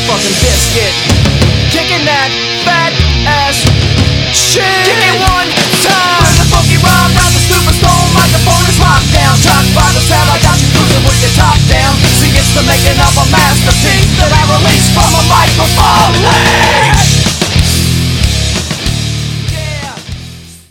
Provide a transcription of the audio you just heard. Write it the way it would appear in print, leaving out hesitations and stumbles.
fucking biscuit. Kicking that fat ass shit. Kick it one time. Bring the funky rhyme down the Superstone microphone is locked down. Shocked by the sound, I got you cruising with your top down. See, it's the making of a masterpiece.